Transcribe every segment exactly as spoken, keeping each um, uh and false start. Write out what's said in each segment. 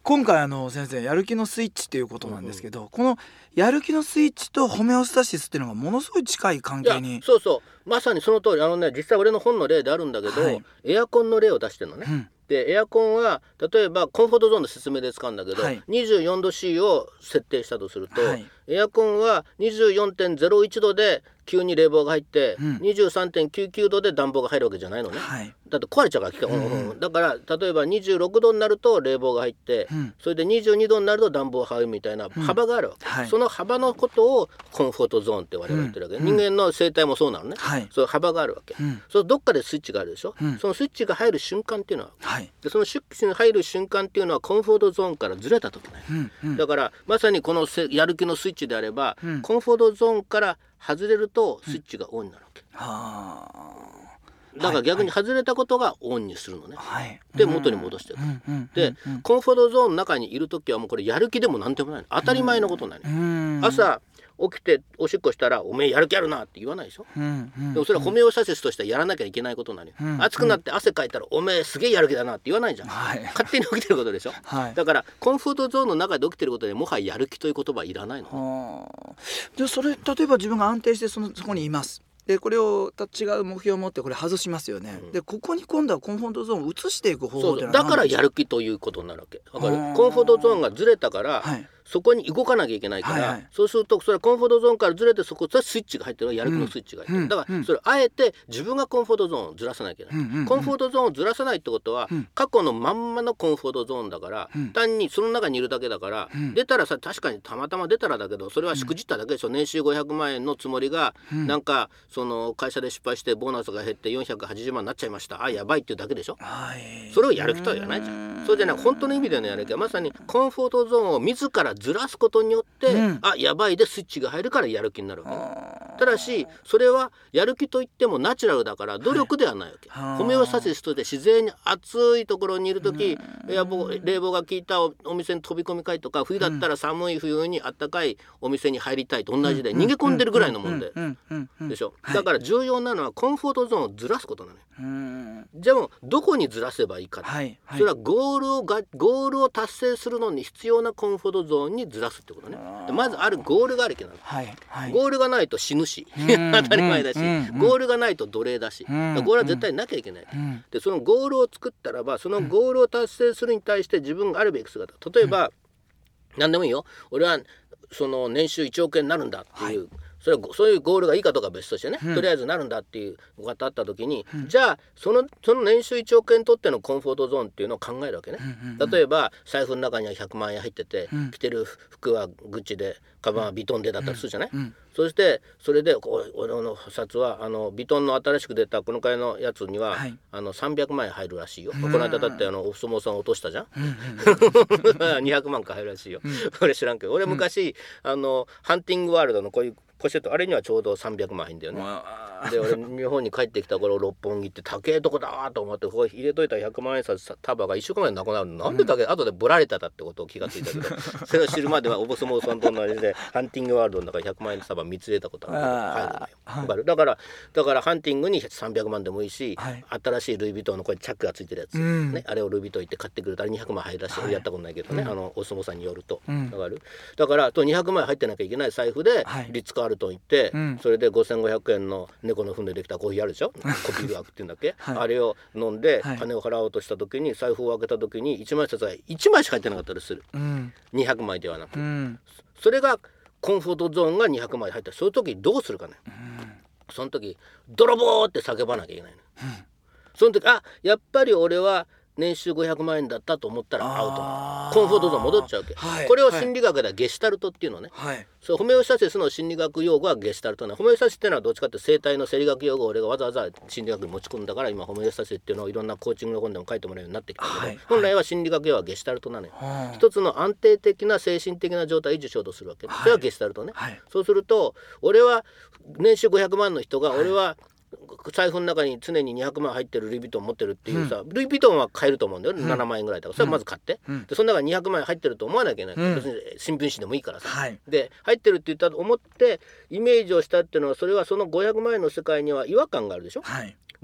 今回あの先生やる気のスイッチっていうことなんですけど、うんうん、このやる気のスイッチとホメオスタシスっていうのがものすごい近い関係に。 そうそうまさにその通り。あのね実際俺の本の例であるんだけど、はい、エアコンの例を出してるのね、うん、でエアコンは例えばコンフォートゾーンの説明で使うんだけど、はい、にじゅうよんど C を設定したとすると、はい、エアコンは にじゅうよんてんゼロいち 度で急に冷房が入って、うん、にじゅうさんてんきゅうきゅう 度で暖房が入るわけじゃないのね、はい、だって壊れちゃうから、うんうん、だから例えばにじゅうろくどになると冷房が入って、うん、それでにじゅうにどになると暖房が入るみたいな幅があるわけ、うんはい、その幅のことをコンフォートゾーンって我々言ってるわけ、うん、人間の生態もそうなのね、はい、そういう幅があるわけ、うん、そのどっかでスイッチがあるでしょ、うん、そのスイッチが入る瞬間っていうのは、はい、でそのスイッチに入る瞬間っていうのはコンフォートゾーンからずれた時ね、うんうん、だからまさにこのやる気のスイッチであれば、うん、コンフォートゾーンから外れるとスイッチがオンになるわけ、うん、はだから逆に外れたことがオンにするのね、はい、で元に戻してる、うん、で、うん、コンフォートゾーンの中にいるときはもうこれやる気でもなんでもないの、当たり前のことなの、うん、朝起きておしっこしたらおめえやる気あるなって言わないでしょ、うんうん、でもそれはホメオスタシスとしてはやらなきゃいけないことなのよ、うん、暑くなって汗かいたらおめえすげえやる気だなって言わないじゃん、はい、勝手に起きてることでしょ、はい、だからコンフォートゾーンの中で起きてることでもはややる気という言葉はいらないの、ね、 でそれ例えば自分が安定してそのそこにいますでこれを違う目標を持ってこれ外しますよね、うん、でここに今度はコンフォートゾーンを移していく方法っていうのは何ですか？ そうそうだからやる気ということになるわけだからコンフォートゾーンがずれたから、はい、そこに動かなきゃいけないから、はいはい、そうするとそれはコンフォートゾーンからずれてそこそれスイッチが入ってるやる気のスイッチが入ってる、うん、だからそれあえて自分がコンフォートゾーンをずらさなきゃいけない、うんうん、コンフォートゾーンをずらさないってことは、うん、過去のまんまのコンフォートゾーンだから、うん、単にその中にいるだけだから、うん、出たらさ確かにたまたま出たらだけどそれはしくじっただけでしょ、うん、年収ごひゃくまんえんのつもりが、うん、なんかその会社で失敗してボーナスが減ってよんひゃくはちじゅうまんになっちゃいましたあやばいっていうだけでしょ、はい、それをやる気とは言わないじゃん。それじゃない本当の意味でのやる気はまさにコンフォートゾーンを自らずらすことによって、うん、あやばいでスイッチが入るからやる気になるわけ、ね、ただしそれはやる気といってもナチュラルだから努力ではないわけ、はい、ホメオスタシスとして自然に暑いところにいるとき冷房が効いた お, お店に飛び込みたいとか冬だったら寒い冬にあったかいお店に入りたいと同じで逃げ込んでるぐらいのもんででしょ。だから重要なのはコンフォートゾーンをずらすことなのよ。うんじゃあもうどこにずらせばいいか、はいはい、それはゴールをがゴールを達成するのに必要なコンフォートゾーンにずらすってことね。でまずあるゴールがあるけど、はいはい、ゴールがないと死ぬし当たり前だし、うんうん、ゴールがないと奴隷だし、うん、だゴールは絶対なきゃいけない、うん、でそのゴールを作ったらばそのゴールを達成するに対して自分があるべき姿、例えば、うん、何でもいいよ俺はその年収いちおくえんになるんだっていう、はいそれそういうゴールがいいかどうかは別としてね、うん、とりあえずなるんだっていうのがあった時に、うん、じゃあそのその年収いちおくえんにとってのコンフォートゾーンっていうのを考えるわけね、うんうんうん、例えば財布の中にはひゃくまんえん入ってて、うん、着てる服はグッチでカバンはヴィトンでだったりするじゃない、うんうん、そしてそれで俺の札はあのヴィトンの新しく出たこの回のやつには、はい、あのさんびゃくまんえん入るらしいよ、うん、この間だってあのお相撲さん落としたじゃん、うんうん、にひゃくまんか入るらしいよ、うん、俺知らんけど俺昔、うん、あのハンティングワールドのこういうポシェットあれにはちょうどさんびゃくまん入んだよね。で俺日本に帰ってきた頃六本木って高えとこだわと思ってここ入れといたひゃくまんえん札束がいっしゅうかんまえになくなるのなんでだけ、うん、後でぶられただってことを気がついたけどそれを知るまではおぼそもさんと同じでハンティングワールドの中にひゃくまんえんの束みっつ入れたことある入るのよ、はい、かるだからだからハンティングにさんびゃくまんでもいいし、はい、新しいルイ・ヴィトンのこれチャックがついてるやつ、うんね、あれをルイ・ヴィトン行って買ってくるとあれにひゃくまん入るらしい、はい、やったことないけどね、うん、あのお相撲さんによると、うん、だからだからとにひゃくまんえん入ってなきゃいけない財布で、はい、リッツ・カールトン行って、うんそれでごせんごひゃくえんの猫の糞でできたコーヒーあるでしょコピールワークっていうんだっけ、はい、あれを飲んで金を払おうとした時に財布を開けた時にいちまんえん札がいちまいしか入ってなかったりする、うん、にひゃくまいではなく、うん、それがコンフォートゾーンがにひゃくまい入ったらそういう時どうするかね、うん、その時泥棒って叫ばなきゃいけないの、うん、その時あやっぱり俺は年収ごひゃくまんえんだったと思ったらアウトコンフォートゾーン戻っちゃうわけ、はい、これを心理学ではゲシュタルトっていうのね、はい、そうホメオスタシスの心理学用語はゲシュタルトなホメオスタシスっていうのはどっちかって生態の生理学用語を俺がわざわざ心理学に持ち込んだから今ホメオスタシスっていうのをいろんなコーチングの本でも書いてもらうようになってきたけど、はい、本来は心理学用語はゲシュタルトなのよ、はい、一つの安定的な精神的な状態を維持しようとするわけ、はい、それはゲシュタルトね、はい、そうすると俺は年収ごひゃくまんの人が俺は、はい財布の中に常ににひゃくまん入ってるルイ・ヴィトン持ってるっていうさ、うん、ルイ・ヴィトンは買えると思うんだよ、うん、ななまんえんぐらいだからそれはまず買って、うん、でその中ににひゃくまんえん入ってると思わなきゃいけない、うん、別に新聞紙でもいいからさ、はい、で入ってるって言ったと思ってイメージをしたっていうのはそれはそのごひゃくまんえんの世界には違和感があるでしょ、はい、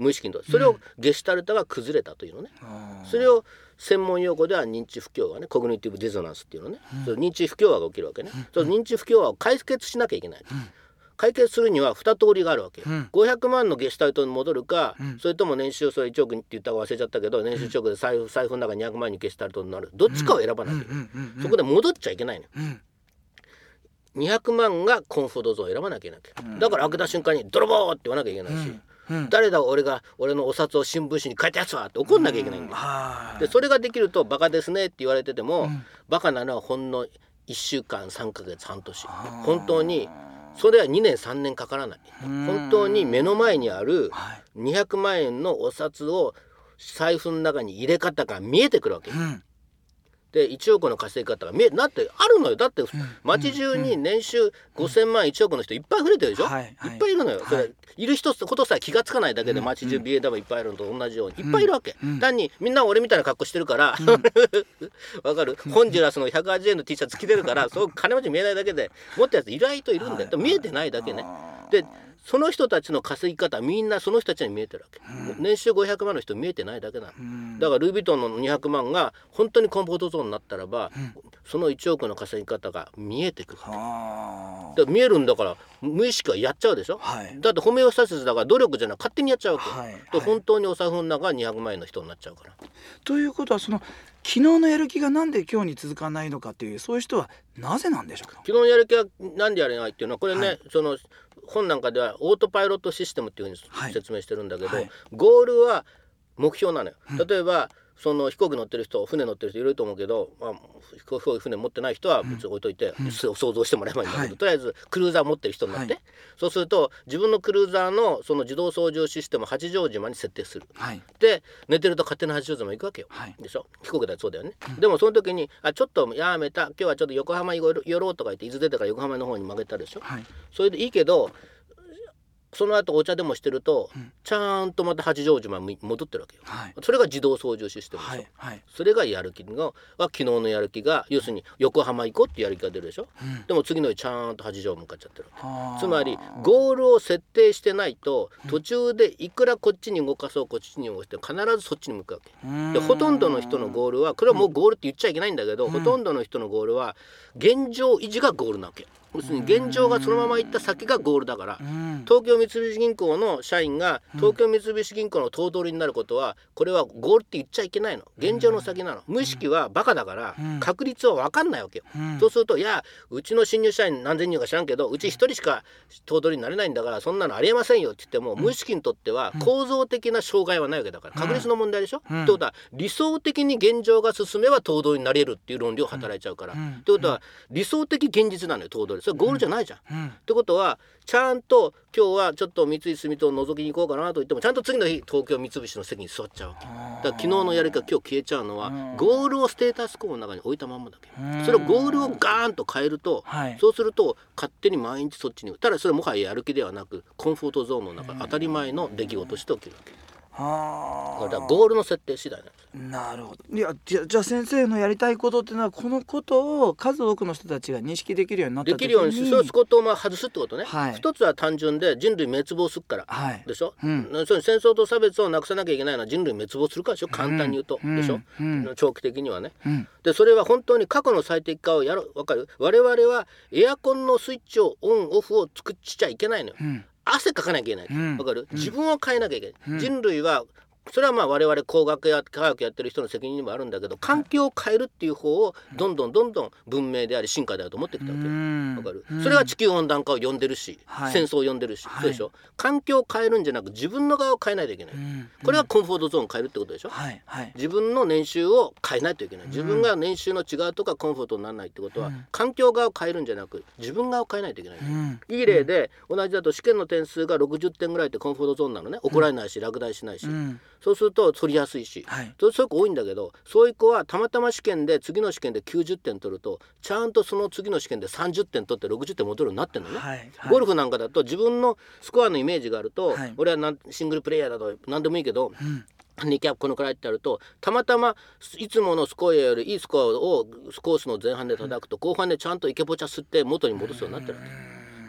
無意識のそれをゲシュタルトが崩れたというのね、うん、それを専門用語では認知不協和ね、コグニティブディゾナンスっていうのね、うん、その認知不協和が起きるわけね、うん、その認知不協和を解決しなきゃいけない、うん、解決するにはに通りがあるわけよ、うん、ごひゃくまんのゲシュタルトに戻るか、うん、それとも年収それいちおくって言ったか忘れちゃったけど年収いちおくで財布、財布の中ににひゃくまんにゲシュタルトになる、どっちかを選ばなきゃいけない、そこで戻っちゃいけないの、うん、にひゃくまんがコンフォートゾーンを選ばなきゃいけない、うん、だから開けた瞬間に泥棒って言わなきゃいけないし、うんうん、誰だ俺が俺のお札を新聞紙に書いたやつはって怒んなきゃいけないんだよ、うん、でそれができるとバカですねって言われてても、うん、バカなのはほんのいっしゅうかんさんかげつ半年、本当にそれはにねんさんねんかからない、本当に目の前にあるにひゃくまんえんのお札を財布の中に入れ方が見えてくるわけ、うん、でいちおくの稼ぎ方が見えだってあるのよ。だって街中に年収ごせんまんいちおくの人いっぱい増えてるでしょ、はいはい、いっぱいいるのよ、はい、それいる人ことさえ気がつかないだけで街中 ビーエーダブリュー いっぱいあるのと同じようにいっぱいいるわけ、うん、単にみんな俺みたいな格好してるからわ、うん、かるホンジュラスのひゃくはちじゅうえんの T シャツ着てるからそう金持ち見えないだけで持ったやつ意外といるんだよ、はい、見えてないだけね。でその人たちの稼ぎ方みんなその人たちに見えてるわけ、うん、年収ごひゃくまんの人見えてないだけなの、うん、だからルイ・ヴィトンのにひゃくまんが本当にコンフォートゾーンになったらば、うん、そのいちおくの稼ぎ方が見えてくるわけ、見えるんだから無意識はやっちゃうでしょ、はい、だってホメオスタシスだから努力じゃなく勝手にやっちゃうわけ、はいはい、で本当にお財布の中がにひゃくまんえんの人になっちゃうから。 ということはその昨日のやる気がなんで今日に続かないのかっていうそういう人はなぜなんでしょうか。 昨日のやる気はなんでやれないっていうのはこれね、はい、その本なんかではオートパイロットシステムっていうふうに説明してるんだけど、はいはい、ゴールは目標なのよ、うん、例えばその飛行機乗ってる人船乗ってる人いると思うけど、まあ、飛行機船持ってない人は別に置いといて、うん、想像してもらえばいいんだけど、はい、とりあえずクルーザー持ってる人になって、はい、そうすると自分のクルーザーのその自動操縦システムを八丈島に設定する、はい、で寝てると勝手に八丈島行くわけよ、はい、でしょ飛行機だとそうだよね、うん、でもその時にあちょっとやめた今日はちょっと横浜寄ろうとか言って伊豆出てから横浜の方に曲げたでしょ、はい、それでいいけどその後お茶でもしてると、うん、ちゃんとまた八丈島に戻ってるわけよ、はい、それが自動操縦システムでしょ、はいはい、それがやる気が昨日のやる気が要するに横浜行こうってやる気が出るでしょ、うん、でも次の日ちゃんと八丈向かっちゃってるわけ。つまりゴールを設定してないと途中でいくらこっちに動かそうこっちに動かして必ずそっちに向くわけで、ほとんどの人のゴールはこれはもうゴールって言っちゃいけないんだけど、うん、ほとんどの人のゴールは現状維持がゴールなわけ。要するに現状がそのまま行った先がゴールだから、うん、東京三菱銀行の社員が東京三菱銀行の頭取になることはこれはゴールって言っちゃいけないの。現状の先なの。無意識はバカだから確率は分かんないわけよ、うん、そうするといやうちの新入社員何千人か知らんけどうち一人しか頭取になれないんだからそんなのありえませんよって言っても、うん、無意識にとっては構造的な障害はないわけだから確率の問題でしょ、うん、ってことは理想的に現状が進めば頭取になれるっていう論理を働いちゃうから、うん、ってことは理想的現実なのよ頭取。それゴールじゃないじゃん、うん、ってことはちゃんと今日はちょっと三井住友を覗きに行こうかなと言ってもちゃんと次の日東京三菱の席に座っちゃうわけだから昨日のやり方今日消えちゃうのはゴールをステータスコーの中に置いたまんまだけ。それをゴールをガーンと変えると、はい、そうすると勝手に毎日そっちにただそれもはややる気ではなくコンフォートゾーンの中当たり前の出来事として起きるわけ。はだからゴールの設定次第なんです。 なるほど。いやじゃ、じゃあ先生のやりたいことっていうのはこのことを数多くの人たちが認識できるようになった時にできるようにそうすことをまあ外すってことね、はい、一つは単純で人類滅亡するから、はい、でしょ、うん、そ戦争と差別をなくさなきゃいけないのは人類滅亡するからでしょ簡単に言うと、うん、でしょ、うん、長期的にはね、うん、でそれは本当に過去の最適化をやろう。分かる。我々はエアコンのスイッチをオンオフを作っちゃいけないのよ、うん、汗かかなきゃいけない。分、うん、かる。自分を変えなきゃいけない、うん、人類はそれはまあ我々工学や科学やってる人の責任にもあるんだけど環境を変えるっていう方をどんどんどんどん文明であり進化であると思ってきたわけよ。わかる。それは地球温暖化を呼んでるし、はい、戦争を呼んでるし、はい、そうでしょ。環境を変えるんじゃなく自分の側を変えないといけない。これはコンフォートゾーンを変えるってことでしょ、はいはい、自分の年収を変えないといけない。自分が年収の違うとかコンフォートにならないってことは、うん、環境側を変えるんじゃなく自分側を変えないといけない、うん、いい例で同じだと試験の点数がろくじゅってんぐらいってコンフォートゾーンなのね。怒られないし落第しないし、うん、そうすると取りやすいし、はい、そういう子多いんだけどそういう子はたまたま試験で次の試験できゅうじゅってん取るとちゃんとその次の試験でさんじゅってん取ってろくじゅってん戻るようになってんのね、はいはい、ゴルフなんかだと自分のスコアのイメージがあると、はい、俺はなんシングルプレイヤーだと何でもいいけど、うんハンディキャップこのくらいってあるとたまたまいつものスコアよりいいスコアをコースの前半で叩くと後半でちゃんとイケポチャ吸って元に戻すようになってるわけ。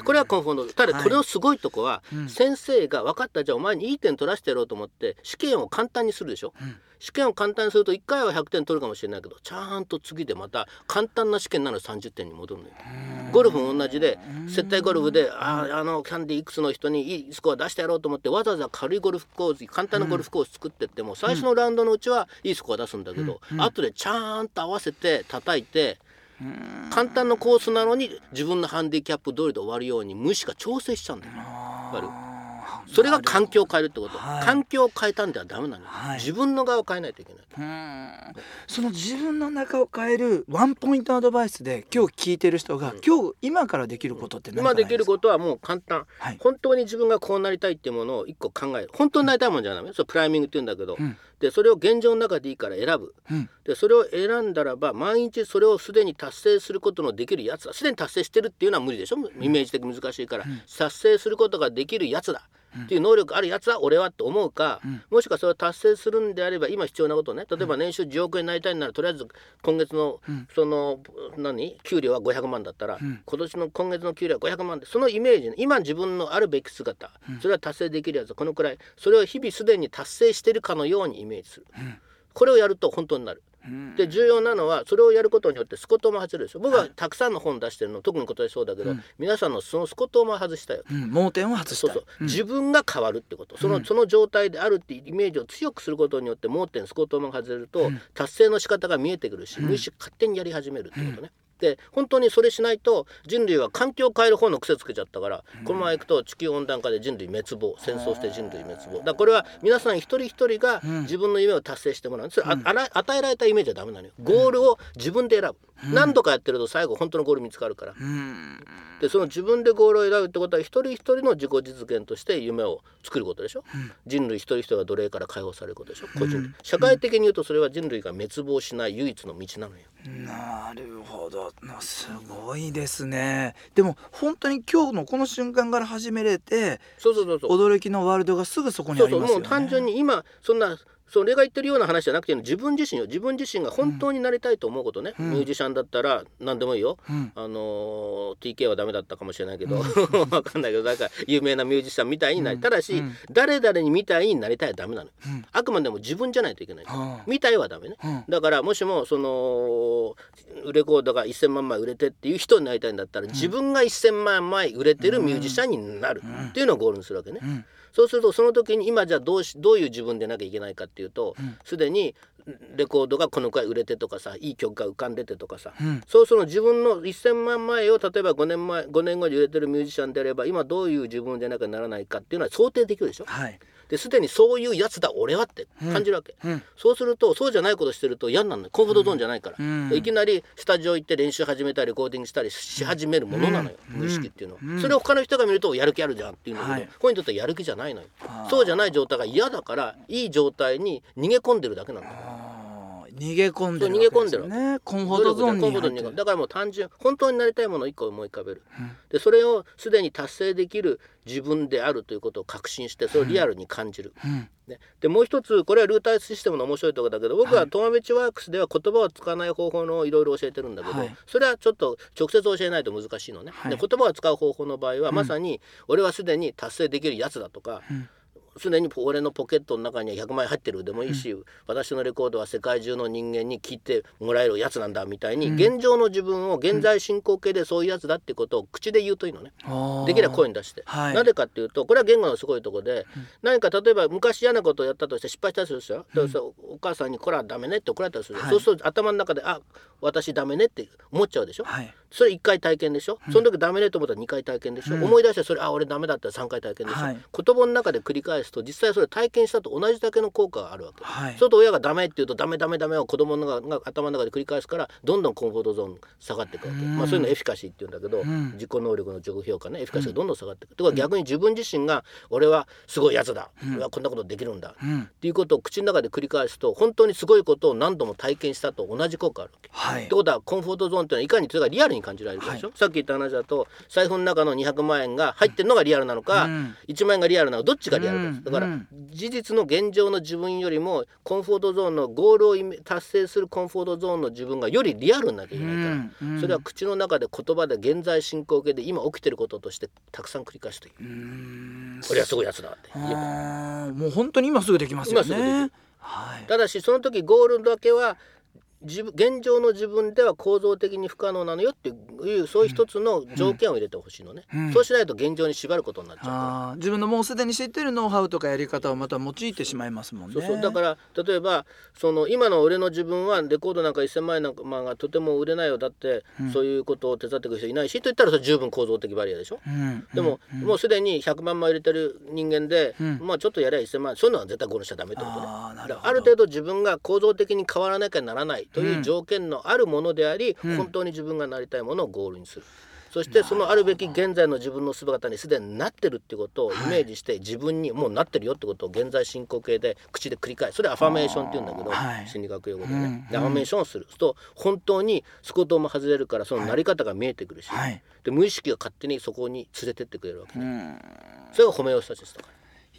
これはコンフォートゾーン。ただこれのすごいとこは、はい、先生が分かった、じゃあお前にいい点取らせてやろうと思って試験を簡単にするでしょ、うん、試験を簡単にするといっかいはひゃくてん取るかもしれないけど、ちゃんと次でまた簡単な試験なのさんじゅってんに戻るのよ。ゴルフも同じで、接待ゴルフでああのキャンディーいくつの人にいいスコア出してやろうと思ってわざわざ軽いゴルフコース、簡単なゴルフコース作ってっても、最初のラウンドのうちはいいスコア出すんだけど、うん、後でちゃんと合わせて叩いて、簡単なコースなのに自分のハンディキャップ通りで終わるように無視が調整しちゃうんだよ。わかる？それが環境を変えるってこと、はい、環境を変えたんではダメなの、はい、自分の側を変えないといけない。 うん、その自分の中を変えるワンポイントアドバイスで今日聞いてる人が、うん、今日今からできることって何かないですか？ 今できることはもう簡単、はい、本当に自分がこうなりたいっていうものを一個考える。本当になりたいもんじゃない、うん、それプライミングって言うんだけど、うん、でそれを現状の中でいいから選ぶ、うん、でそれを選んだらば毎日それをすでに達成することのできるやつだ。すでに達成してるっていうのは無理でしょ、イメージ的に難しいから、うん、達成することができるやつだっていう能力あるやつは俺はと思うか、うん、もしくはそれを達成するんであれば今必要なことね、例えば年収じゅうおくえんになりたいならとりあえず今月の、うん、その何給料はごひゃくまんだったら、うん、今年の今月の給料はごひゃくまんで、そのイメージね、今自分のあるべき姿、うん、それは達成できるやつはこのくらい、それを日々すでに達成してるかのようにイメージする、うん、これをやると本当になる。で重要なのはそれをやることによってスコトーも外れるでしょ。僕はたくさんの本出してるの、特に今年そうだけど、うん、皆さんのそのスコトーも外したよ、うん、 盲点を外したい。 そうそう、うん、自分が変わるってこと、その、うん、その状態であるっていうイメージを強くすることによって盲点スコトーも外れると、うん、達成の仕方が見えてくるし、無意識勝手にやり始めるってことね、で本当にそれしないと人類は環境を変える方の癖つけちゃったから、うん、このままいくと地球温暖化で人類滅亡、戦争して人類滅亡だから、これは皆さん一人一人が自分の夢を達成してもらう。それ、うん、あ与えられたイメージはダメなのよ。ゴールを自分で選ぶ、うん、何度かやってると最後本当のゴール見つかるから、うん、でその自分でゴールを選ぶってことは一人一人の自己実現として夢を作ることでしょ、うん、人類一人一人が奴隷から解放されることでしょ、個人、うん、社会的に言うとそれは人類が滅亡しない唯一の道なのよ。 なるほど、すごいですね。でも本当に今日のこの瞬間から始めれて、 そうそうそうそう、 驚きのワールドがすぐそこにありますよね。 そうそう、もう単純に今そんなそれが言ってるような話じゃなくて、自分自身よ、自分自身が本当になりたいと思うことね、うん、ミュージシャンだったら何でもいいよ、うん、あの ティーケー はダメだったかもしれないけど、うん、分かんないけど、だから有名なミュージシャンみたいになり、うん、ただし、うん、誰々にみたいになりたいはダメなの、うん、あくまでも自分じゃないといけない、うん、みたいはダメね、うん、だからもしもそのレコードがせんまんまい売れてっていう人になりたいんだったら、うん、自分がせんまんまい売れてるミュージシャンになるっていうのをゴールにするわけね、うんうん、そうするとその時に今じゃあどうしどういう自分でなきゃいけないかっていうと、すで、うん、にレコードがこのくらい売れてとかさ、いい曲が浮かんでてとかさ、うん、そうその自分のせんまんまいを例えばごねんまえごねんごに売れてるミュージシャンであれば、今どういう自分でなきゃならないかっていうのは想定できるでしょ、はい、ですでにそういうやつだ俺はって感じるわけ、うんうん、そうするとそうじゃないことしてると嫌になるのよ。コンフォートゾーンじゃないから、うんうん、いきなりスタジオ行って練習始めたりレコーディングしたりし始めるものなのよ、うん、無意識っていうのは、うん、それを他の人が見るとやる気あるじゃんっていうんだけど、はい、こういうにとってはやる気じゃないのよ。そうじゃない状態が嫌だからいい状態に逃げ込んでるだけなんだよ。 逃げ込んでるわけですよね。コンフォートゾーンに入ってる。 だからもう単純本当になりたいものを一個思い浮かべる、うん、でそれをすでに達成できる自分であるということを確信して、それをリアルに感じる、うん、ね、でもう一つこれはルーターシステムの面白いところだけど、僕はトマベチワークスでは言葉を使わない方法のいろいろ教えてるんだけど、はい、それはちょっと直接教えないと難しいのね、はい、で言葉を使う方法の場合は、うん、まさに俺はすでに達成できるやつだとか、うん、すでに俺のポケットの中にはひゃくまんえん入ってるでもいいし、うん、私のレコードは世界中の人間に聴いてもらえるやつなんだみたいに、うん、現状の自分を現在進行形でそういうやつだってことを口で言うといいのね、うん、できれば声に出して、はい、なぜかっていうとこれは言語のすごいところで、うん、何か例えば昔嫌なことをやったとして失敗したりするでしょ、うん、でお母さんにこれはダメねって怒られたりする、はい、そうすると頭の中であ私ダメねって思っちゃうでしょ、はい、それいっかい体験でしょ、うん、その時ダメねと思ったらにかい体験でしょ、うん、思い出してそれあ俺ダメだったらさんかい体験でしょ、はい、言葉の中で繰り返すと実際それ体験したと同じだけの効果があるわけ、はい、そうすると親がダメって言うとダメダメダメを子供のが頭の中で繰り返すからどんどんコンフォートゾーン下がっていくわけ、まあ、そういうのエフィカシーって言うんだけど、うん、自己能力の自己評価ね、エフィカシーがどんどん下がっていく、うん、とか逆に自分自身が俺はすごいやつだ、うん、俺はこんなことできるんだ、うん、っていうことを口の中で繰り返すと本当にすごいことを何度も体験したと同じ効果があるわけ、はい、ってことはコンフォートゾーンっていうのはいかにそれがリアルにに感じられるでしょ、はい、さっき言った話だと財布の中のにひゃくまんえんが入ってるのがリアルなのか、うん、いちまんえんがリアルなのかどっちがリアルか、うん、だから事実の現状の自分よりもコンフォートゾーンのゴールを達成するコンフォートゾーンの自分がよりリアルになきゃいけないから、うん、それは口の中で言葉で現在進行形で今起きてることとしてたくさん繰り返している。これはすごいやつだって言えばもう本当に今すぐできますよね。今すぐできる、 はい、ただしその時ゴールだけは自分現状の自分では構造的に不可能なのよっていうそういう一つの条件を入れてほしいのね、うんうん、そうしないと現状に縛ることになっちゃうから、 あ自分のもうすでに知ってるノウハウとかやり方をまた用いてしまいますもんね。 そうそうだから例えばその今の俺の自分はレコードなんかせんまんえんなんかがとても売れないよだって、うん、そういうことを手伝ってくる人いないしと言ったらそれ十分構造的バリアでしょ、うんうん、でも、うん、もうすでにひゃくまんまん入れてる人間で、うん、まあちょっとやればせんまんそういうのは絶対ゴールしちゃダメってことね。あ, だからある程度自分が構造的に変わらなきゃならないという条件のあるものであり、うん、本当に自分がなりたいものをゴールにする。そしてそのあるべき現在の自分の姿にすでになってるってことをイメージして自分にもうなってるよってことを現在進行形で口で繰り返す。それはアファメーションっていうんだけど、はい、心理学用語でね、うん、アファメーションをすると本当にスコトも外れるからそのなり方が見えてくるし、はい、で無意識が勝手にそこに連れてってくれるわけね、うん、それがホメオスタシスだから。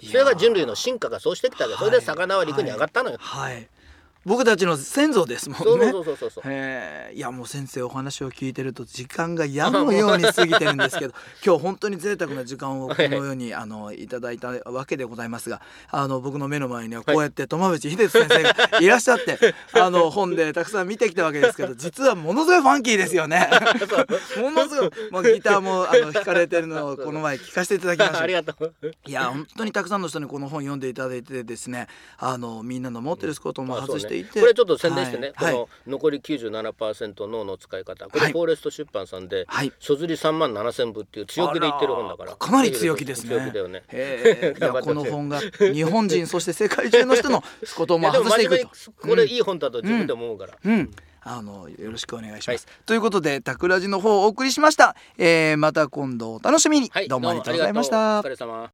それが人類の進化がそうしてきたわけ。それで魚は陸に上がったのよ、 はいはい、僕たちの先祖ですもんね。 そうそうそうそう。 へえ、いやもう先生お話を聞いてると時間が矢のように過ぎてるんですけど今日本当に贅沢な時間をこのようにあのいただいたわけでございますが、あの僕の目の前にはこうやって苫淵秀人先生がいらっしゃってあの本でたくさん見てきたわけですけど実はものすごいファンキーですよねものすごいもうギターもあの弾かれてるのをこの前聞かせていただきましたありがとう。 いや本当にたくさんの人にこの本読んでいただいてですね、あのみんなの持ってることも外していて、 これちょっと宣伝してね、はい、この残り きゅうじゅうななパーセント 脳の使い方、これフォーレスト出版さんで、はい、書刷りさんまんななせんぶっていう強気で言ってる本だから、 かなり強気ですね。 強気だよね。 へいやこの本が日本人そして世界中の人のことも外していくと、 これいい本だと自分で思うから、 うんうん、あのよろしくお願いします、はい、ということでタクラジの方をお送りしました、えー、また今度お楽しみに、はい、どうもありがとうございました。 お疲れ様。